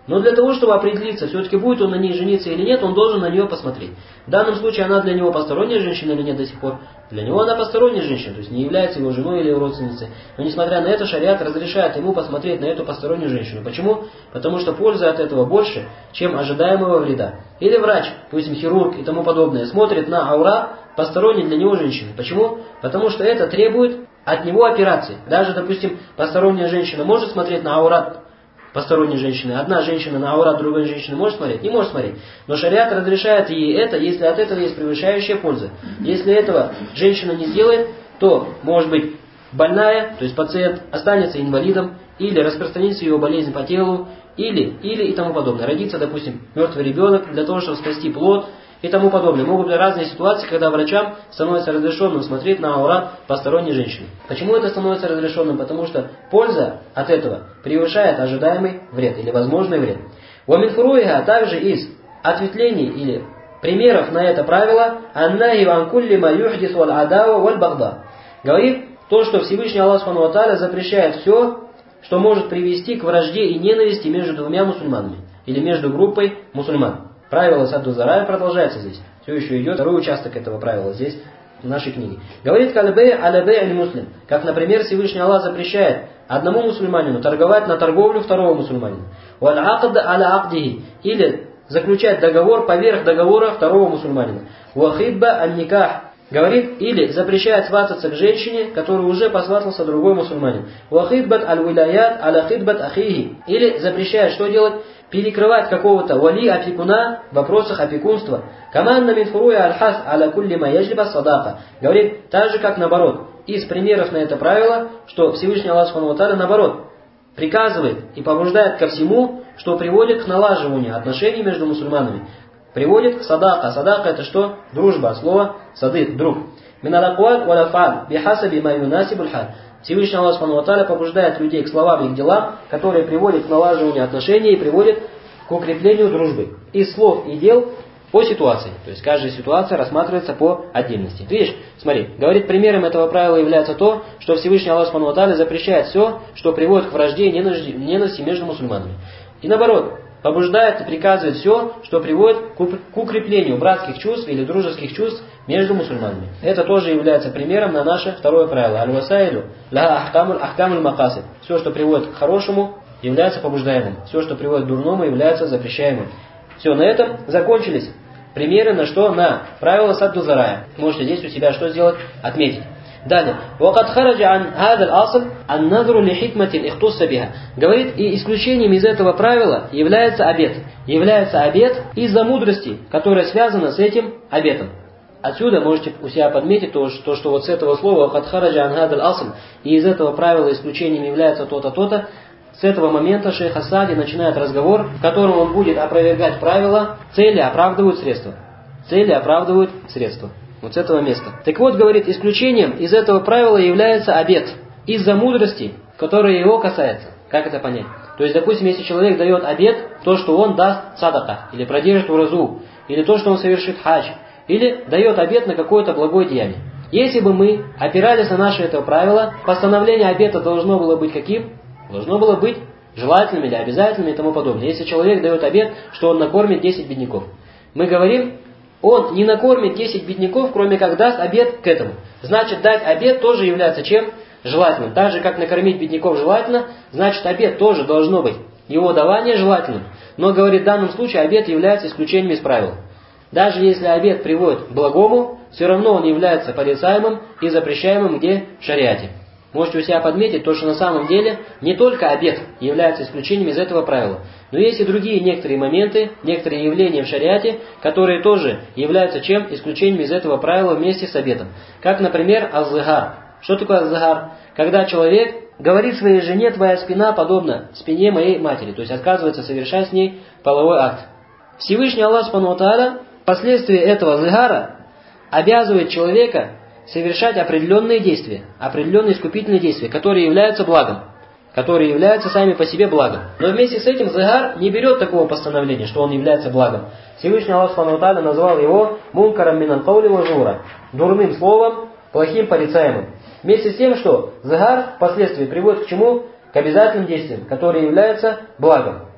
Но для того, чтобы определиться, все-таки будет он на ней жениться или нет, он должен на нее посмотреть. В данном случае она для него посторонняя женщина или нет до сих пор? Для него она посторонняя женщина, то есть не является его женой или его родственницей. Но несмотря на это, шариат разрешает ему посмотреть на эту постороннюю женщину. Почему? Потому что польза от этого больше, чем ожидаемого вреда. Или врач, допустим, хирург и тому подобное, смотрит на аурат посторонней для него женщины. Почему? Потому что это требует от него операции. Даже, допустим, посторонняя женщина может смотреть на аурат посторонней женщины. Одна женщина на аурат другой женщины может смотреть? Не может смотреть. Но шариат разрешает ей это, если от этого есть превышающая польза. Если этого женщина не сделает, то может быть больная, то есть пациент останется инвалидом, или распространится ее болезнь по телу, или и тому подобное. Родится, допустим, мертвый ребенок для того, чтобы спасти плод и тому подобное. Могут быть разные ситуации, когда врачам становится разрешенным смотреть на аурат посторонней женщины. Почему это становится разрешенным? Потому что польза от этого превышает ожидаемый вред или возможный вред. Уамин фуруиха, также из ответвлений или примеров на это правило, аннахи ан кулли ма юхдис валь адава валь багда. Говорит то, что Всевышний Аллах Субхану ва Тааля запрещает все, что может привести к вражде и ненависти между двумя мусульманами или между группой мусульман. Правило Садду Зарая продолжается здесь. Все еще идет второй участок этого правила здесь, в нашей книге. Говорит кальбей алябей аль-муслим. Как, например, Всевышний Аллах запрещает одному мусульманину торговать на торговлю второго мусульманина. Валь-акд аля акдихи. Или заключать договор поверх договора второго мусульманина. Вахидба аль-никах. Говорит, или запрещает свататься к женщине, которую уже посватался другой мусульманин. Вахидбат аль-вилаят аля хидбат ахихи. Или запрещает что делать? Перекрывать какого-то вали опекуна в вопросах опекунства. Команда минфуруя аль-хас аля кулли ма яджлиба садака. Говорит, так же как наоборот. Из примеров на это правило, что Всевышний Аллах Субхану ва Тааля наоборот приказывает и побуждает ко всему, что приводит к налаживанию отношений между мусульманами. Приводит к садака. Садака это что? Дружба. Слово садык, друг. Миналакуат валяфаль бихасаби ма юнасибуль халь. Всевышний Аллах Субхану ва Тааля побуждает людей к словам и к делам, которые приводят к налаживанию отношений и приводят к укреплению дружбы. Из слов и дел по ситуации. То есть каждая ситуация рассматривается по отдельности. Видишь, смотри, говорит, примером этого правила является то, что Всевышний Аллах Субхану ва Тааля запрещает все, что приводит к вражде и ненависти между мусульманами. И наоборот, побуждает и приказывает все, что приводит к укреплению братских чувств или дружеских чувств между мусульманами. Это тоже является примером на наше второе правило. Аль-васаилю ла ахкамуль макасид. Все, что приводит к хорошему, является побуждаемым. Все, что приводит к дурному, является запрещаемым. Все, на этом закончились примеры на что? На правило Садду Зарая. Можете здесь у себя что сделать? Отметить. Далее. وَقَدْ خَرَجَ عَنْ هَذَا الْأَصْلِ النَّظْرُ لِحِكْمَةٍ اخْتُصَّ بِهَا. Говорит, и исключением из этого правила является обет. Является обет из-за мудрости, которая связана с этим обетом. Отсюда можете у себя подметить то, что вот с этого слова وَقَدْ خَرَجَ عَنْ هَذَا الْأَصْلِ и из этого правила исключением является то-то, то-то. С этого момента шейх Ас-Саади начинает разговор, в котором он будет опровергать правила «цели оправдывают средства». Цели оправдывают средства. Вот с этого места. Так вот, говорит, исключением из этого правила является обет. Из-за мудрости, которая его касается. Как это понять? То есть, допустим, если человек дает обет, то, что он даст садака, или продержит уразу, или то, что он совершит хадж, или дает обет на какое-то благое деяние. Если бы мы опирались на наше это правило, постановление обета должно было быть каким? Должно было быть желательным или обязательным и тому подобное. Если человек дает обет, что он накормит 10 бедняков, мы говорим, он не накормит 10 бедняков, кроме как даст обет к этому. Значит, дать обет тоже является чем? Желательным. Так же, как накормить бедняков желательно, значит, обет тоже должно быть. Его давание желательным. Но, говорит, в данном случае обет является исключением из правил. Даже если обет приводит к благому, все равно он является порицаемым и запрещаемым где? В шариате. Можете у себя подметить то, что на самом деле не только обет является исключением из этого правила, но есть и другие некоторые моменты, некоторые явления в шариате, которые тоже являются чем? Исключением из этого правила вместе с обетом. Как, например, аз-зихар. Что такое аз-зихар? Когда человек говорит своей жене: твоя спина подобна спине моей матери, то есть отказывается совершать с ней половой акт. Всевышний Аллах Субхану ва Тааля впоследствии этого зихара обязывает человека совершать определенные действия, определенные искупительные действия, которые являются благом, которые являются сами по себе благом. Но вместе с этим зихар не берет такого постановления, что он является благом. Всевышний Аллах Субхану ва Тааля назвал его мункарам минал каули ва жура, дурным словом, плохим порицаемым. Вместе с тем, что зихар впоследствии приводит к чему? К обязательным действиям, которые являются благом.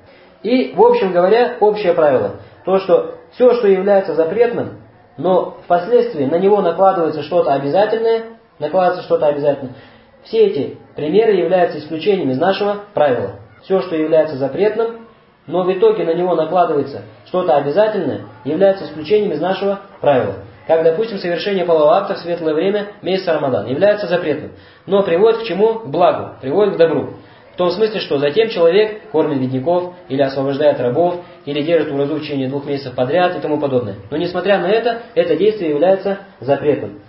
И, в общем говоря, общее правило. То, что все, что является запретным, но впоследствии на него накладывается что-то обязательное, все эти примеры являются исключением из нашего правила. Все, что является запретным, но в итоге на него накладывается что-то обязательное, является исключением из нашего правила. Как, допустим, совершение полового акта в светлое время месяца Рамадан является запретным, но приводит к чему? К благу, приводит к добру. В том смысле, что затем человек кормит бедняков, или освобождает рабов, или держит уразу в течение 2 месяцев подряд и тому подобное. Но несмотря на это действие является запретным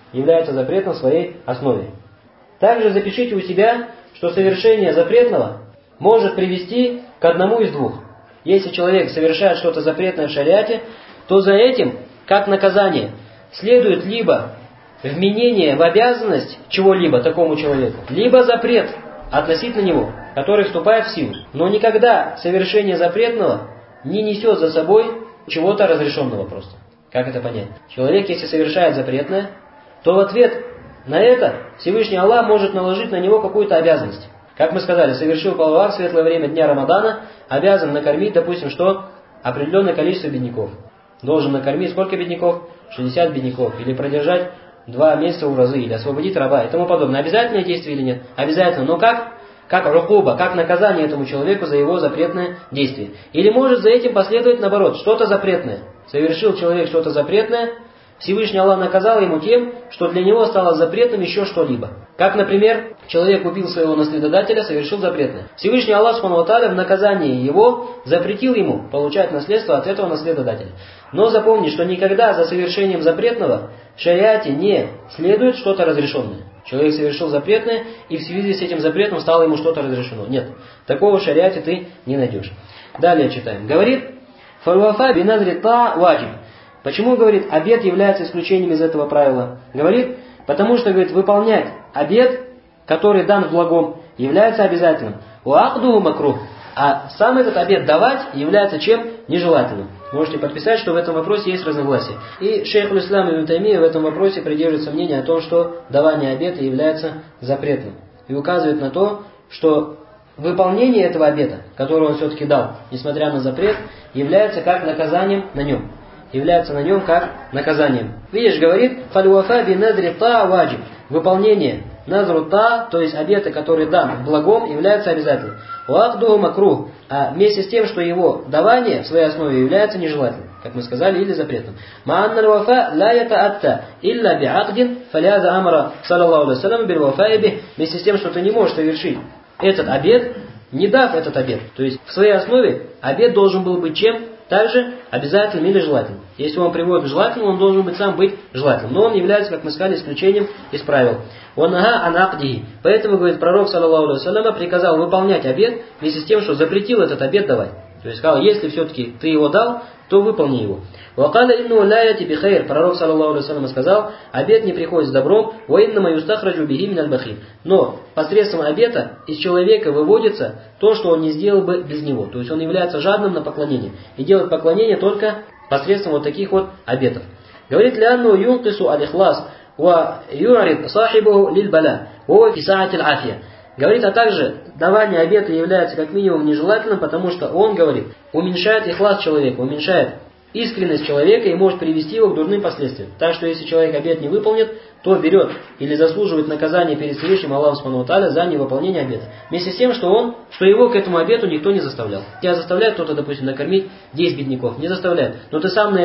в своей основе. Также запишите у себя, что совершение запретного может привести к одному из двух. Если человек совершает что-то запретное в шариате, то за этим, как наказание, следует либо вменение в обязанность чего-либо такому человеку, либо запрет относительно него, который вступает в силу. Но никогда совершение запретного не несет за собой чего-то разрешенного просто. Как это понять? Человек, если совершает запретное, то в ответ на это Всевышний Аллах может наложить на него какую-то обязанность. Как мы сказали, совершил половой акт в светлое время дня Рамадана, обязан накормить, допустим, что определенное количество бедняков. Должен накормить сколько бедняков? 60 бедняков. Или продержать 2 месяца уразы, или освободить раба и тому подобное. Обязательное действие или нет? Обязательно. Но как рукуба, как наказание этому человеку за его запретное действие. Или может за этим последовать наоборот, что-то запретное. Совершил человек что-то запретное, Всевышний Аллах наказал ему тем, что для него стало запретным еще что-либо. Как, например, человек убил своего наследодателя, совершил запретное. Всевышний Аллах Субхану ва Тааля в наказании его запретил ему получать наследство от этого наследодателя. Но запомни, что никогда за совершением запретного в шариате не следует что-то разрешенное. Человек совершил запретное, и в связи с этим запретом стало ему что-то разрешено. Нет, такого в шариате ты не найдешь. Далее читаем. Говорит, «Фалвафа биназри та ваджиб». Почему, говорит, обет является исключением из этого правила? Говорит, потому что, говорит, выполнять обет, который дан в благом, является обязательным. Уахдуху макрух. А сам этот обет давать является чем? Нежелательным. Можете подписать, что в этом вопросе есть разногласия. И шейх Ислам ибн Таймия в этом вопросе придерживается мнения о том, что давание обета является запретным. И указывает на то, что выполнение этого обета, который он все-таки дал, несмотря на запрет, является как наказанием на нем. Является на нем как наказанием. Видишь, говорит, «Фалюафа би назри та ваджиб». Выполнение назру та, то есть обета, который дан в благом, является обязательным. Уахдуху макрух. А вместе с тем, что его давание в своей основе является нежелательным, как мы сказали, или запретным. Маанна лвафа ла ятаатта илля би'акдин фаляза амара саллаллаху алейхи вассалям биль вафаи бих. Вместе с тем, что ты не можешь совершить этот обет, не дав этот обет. То есть в своей основе обет должен был быть чем? Также обязательным или желательным. Если он приводит к желательному, он должен быть сам быть желательным. Но он является, как мы сказали, исключением из правил. «Ванага анакдихи». Поэтому, говорит, пророк, саллаллаху алейхи вассалям, приказал выполнять обет, вместе с тем, что запретил этот обет давать. То есть сказал, если все-таки ты его дал, то выполни его. «Вакаля инну ля яти бихайр». Пророк, саллаллаху алейхи вассалям, сказал, обет не приходит с добром, «Ва иннама юстахраджу бихи миналь бахиль». Но посредством обета из человека выводится то, что он не сделал бы без него. То есть он является жадным на поклонение. И делает поклонение только посредством вот таких вот обетов. Говорит, «Лянну юнкису аль-ихлас ва юрид сахибу лиль-бала ва фисаатиль афия». Говорит, а также давание обета является как минимум нежелательным, потому что он, говорит, уменьшает ихлас человека, уменьшает искренность человека и может привести его к дурным последствиям. Так что если человек обет не выполнит, то берет или заслуживает наказание перед Всевышним Аллахом Субхану ва Тааля за невыполнение обета. Вместе с тем, что его к этому обету никто не заставлял. Тебя заставляет кто-то, допустим, накормить 10 бедняков. Не заставляет. Но ты сам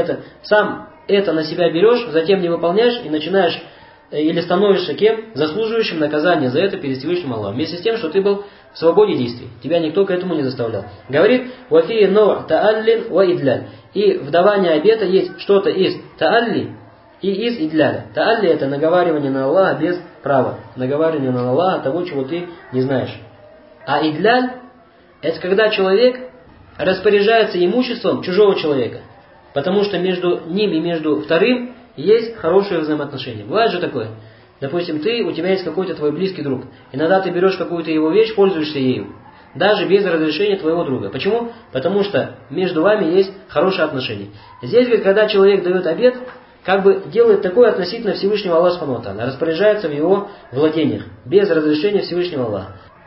это на себя берешь, затем не выполняешь и начинаешь или становишься кем? Заслуживающим наказания за это перед Всевышним Аллахом. Вместе с тем, что ты был в свободе действий. Тебя никто к этому не заставлял. Говорит, «Вафии но тааллин ва идляль». И в давании обета есть что-то из таалли и из идляля. Таалли — это наговаривание на Аллаха без права. Наговаривание на Аллаха того, чего ты не знаешь. А идляль — это когда человек распоряжается имуществом чужого человека. Потому что между ним и между вторым есть хорошие взаимоотношения. Бывает же такое. Допустим, у тебя есть какой-то твой близкий друг. Иногда ты берешь какую-то его вещь, пользуешься ею. Даже без разрешения твоего друга. Почему? Потому что между вами есть хорошие отношения. Здесь, говорит, когда человек дает обет, как бы делает такое относительно Всевышнего Аллаха Субхану ва Тааля, распоряжается в его владениях, без разрешения Всевышнего Аллаха.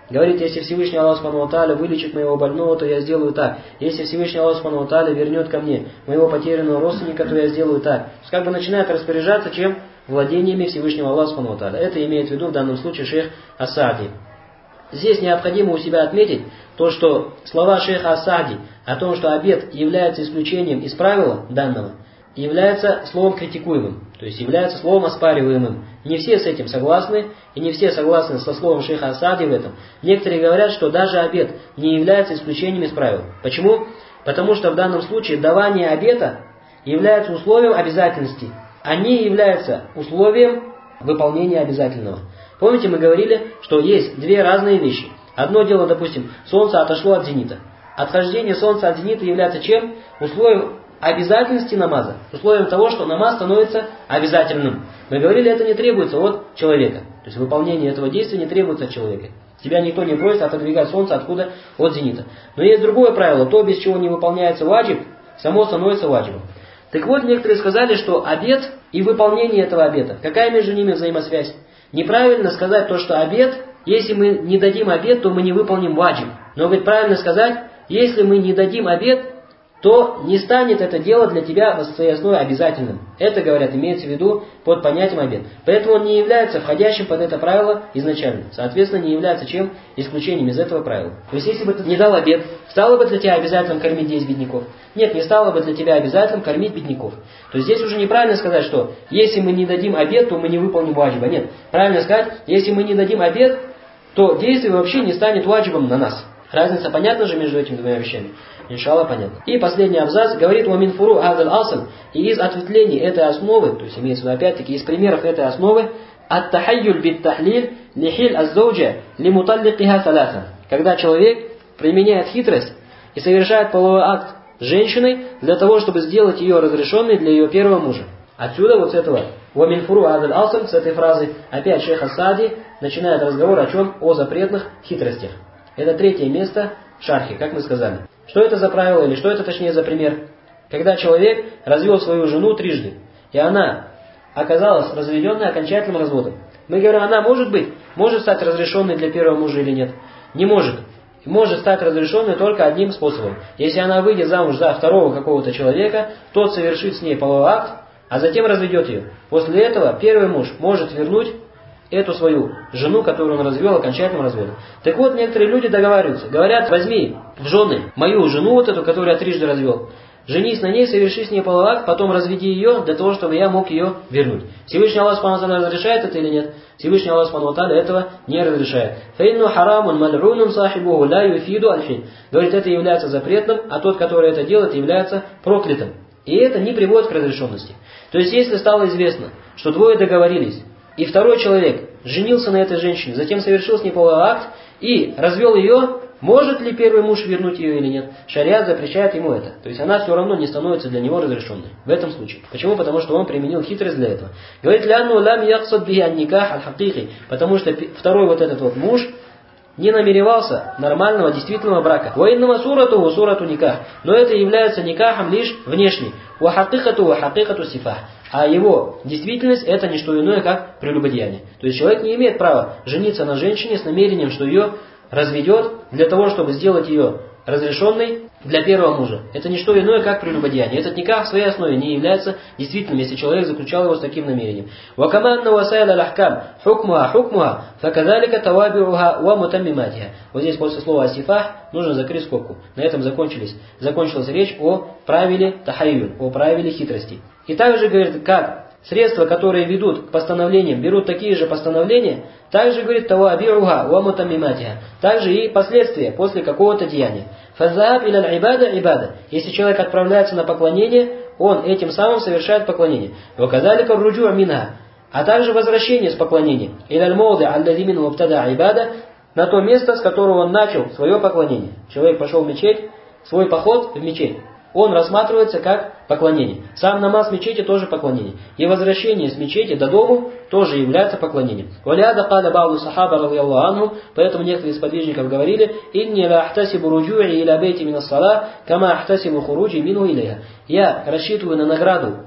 Говорит, если Всевышний Аллах Субхану ва Тааля вылечит моего больного, то я сделаю так. Если Всевышний Аллах Субхану ва Тааля вернет ко мне моего потерянного родственника, то я сделаю так. То есть как бы начинает распоряжаться чем? Владениями Всевышнего Аллаха Субхану ва Тааля. Это имеет в виду в данном случае шейх Ас-Саади. Здесь необходимо у себя отметить то, что слова шейха Ас-Саади о том, что обет является исключением из правила данного, является словом критикуемым, то есть является словом оспариваемым. Не все с этим согласны, и не все согласны со словом шейха Ас-Саади в этом. Некоторые говорят, что даже обет не является исключением из правил. Почему? Потому что в данном случае давание обета является условием обязательности, а не является условием выполнения обязательного. Помните, мы говорили, что есть две разные вещи. Одно дело, допустим, солнце отошло от зенита. Отхождение солнца от зенита является чем? Условием обязательности намаза. Условием того, что намаз становится обязательным. Мы говорили, это не требуется от человека. То есть выполнение этого действия не требуется от человека. Тебя никто не просит отодвигать солнце откуда? От зенита. Но есть другое правило. То, без чего не выполняется ваджиб, само становится ваджибом. Так вот, некоторые сказали, что обет и выполнение этого обета, какая между ними взаимосвязь? Неправильно сказать то, что обет, если мы не дадим обет, то мы не выполним ваджиб. Но, говорит, правильно сказать, если мы не дадим обет, то не станет это дело для тебя в своей основе обязательным. Это, говорят, имеется в виду под понятием обет. Поэтому он не является входящим под это правило изначально. Соответственно, не является чем? Исключением из этого правила. То есть, если бы ты не дал обет, стало бы для тебя обязательным кормить 10 бедняков? Нет, не стало бы для тебя обязательным кормить бедняков. То есть, здесь уже неправильно сказать, что если мы не дадим обет, то мы не выполним ваджиба. Нет, правильно сказать, если мы не дадим обет, то действие вообще не станет ваджибом на нас. Разница понятна же между этими двумя вещами? Иншаллах, понятно. И последний абзац говорит: «Ва мин фуру хазаль асл», и из ответвлений этой основы, то есть имеется в виду опять-таки из примеров этой основы, ат-тахайюль бит-тахлиль лихиль аз-зауджа лимуталликиха саласан. Когда человек применяет хитрость и совершает половой акт с женщиной для того, чтобы сделать ее разрешенной для ее первого мужа. Отсюда вот с этого «Ва мин фуру хазаль асл», с этой фразы опять шейх Ас-Саади начинает разговор о чем? О запретных хитростях. Это третье место в шархе, как мы сказали. Что это за правило, или что это точнее за пример? Когда человек развел свою жену трижды, и она оказалась разведенной окончательным разводом. Мы говорим, она может стать разрешенной для первого мужа или нет? Не может. Может стать разрешенной только одним способом. Если она выйдет замуж за второго какого-то человека, тот совершит с ней половой акт, а затем разведет ее. После этого первый муж может вернуть эту свою жену, которую он развел окончательным разводом. Так вот, некоторые люди договариваются. Говорят, возьми в жены мою жену, вот эту, которую я трижды развел. Женись на ней, соверши с ней половой акт, потом разведи ее, для того, чтобы я мог ее вернуть. Всевышний Аллах Субхану ва Тааля разрешает это или нет? Всевышний Аллах Субхану ва Тааля этого не разрешает. «Фаинну харамун маль'унун сахибуху ла юфиду аль-хин». Говорит, это является запретным, а тот, который это делает, является проклятым. И это не приводит к разрешенности. То есть, если стало известно, что двое договорились, и второй человек женился на этой женщине, затем совершил с ней половой акт и развел ее, может ли первый муж вернуть ее или нет? Шариат запрещает ему это. То есть она все равно не становится для него разрешенной. В этом случае. Почему? Потому что он применил хитрость для этого. Говорит, «Лянну лам яксад бихи ан-никах аль-хакики», потому что второй вот этот вот муж не намеревался нормального, действительного брака. «Ваиннама сурату сурату никах», но это является никахом лишь внешний. «Ва хакикату сифах», а его действительность это не что иное, как прелюбодеяние. То есть человек не имеет права жениться на женщине с намерением, что ее разведет для того, чтобы сделать ее разрешенной для первого мужа. Это не что иное, как прелюбодеяние. Этот никах в своей основе не является действительным, если человек заключал его с таким намерением. «Вакаманна васайла лахкам хукмуха факадалика тавабиуха ва мутаммиматиха». Вот здесь после слова «асифах» нужно закрыть скобку. На этом закончилась речь о правиле тахайюль, о правиле хитрости. И также, говорит, как средства, которые ведут к постановлениям, берут такие же постановления, также, говорит, тавабиуха ва мутаммиматиха, также и последствия после какого-то деяния. Фазааб иля ибада ибада. Если человек отправляется на поклонение, он этим самым совершает поклонение. Ваказалика руджуа минха. А также возвращение с поклонения. Иля аль-мауди аллади минху мубтада ибада, на то место, с которого он начал свое поклонение. Человек пошел в мечеть, свой поход в мечеть. Он рассматривается как поклонение. Сам намаз в мечети тоже поклонение. И возвращение с мечети до дому тоже является поклонением. Валяда каля ба'ду сахаба радийаллаху анхум, поэтому некоторые из подвижников говорили: «Инни ла ахтасибу руджу'i иля бейти мин ас-сала, кама ахтасибу хуруджи мину илейха». Я рассчитываю на награду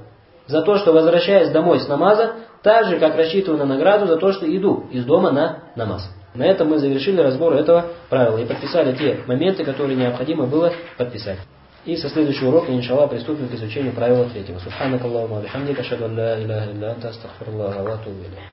за то, что возвращаясь домой с намаза, так же, как рассчитываю на награду за то, что иду из дома на намаз. На этом мы завершили разбор этого правила и подписали те моменты, которые необходимо было подписать. И со следующего урока, иншаллах, приступим к изучению правила 3. Субханакаллахумма ва бихамдика, ашхаду ан ла иляха илля анта, астагфируllaха ва атубу илейх.